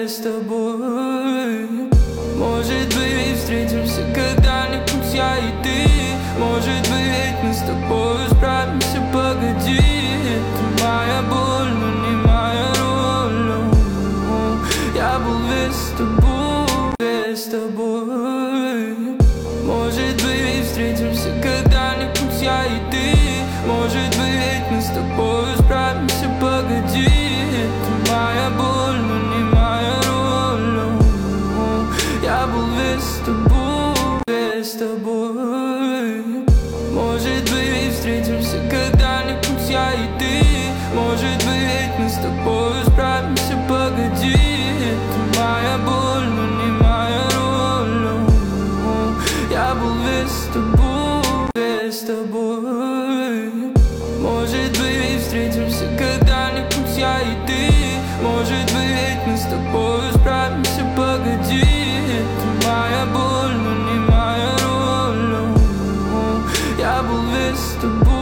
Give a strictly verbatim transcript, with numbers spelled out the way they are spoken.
с тобой. Может быть, встретимся когда-нибудь я и ты. Может быть, мы с тобой справимся, погоди. Это моя боль, но не моя роль. Я был весь с тобой, весь с тобой. Может быть, встретимся когда-нибудь я и ты. Может быть, мы с тобой справимся, погоди. Это моя боль, но не моя роль. Я был весь с тобой, весь с тобой. Может быть, встретимся когда-нибудь я и ты. Может быть, мы с тобой справимся, погоди. Это моя боль, но не моя роль. Я был весь с тобой, весь с тобой. Может быть, встретимся когда-нибудь я и ты. Может быть, мы с тобой справимся, погоди. Это моя боль, но не моя роль. Я был весь с тобой.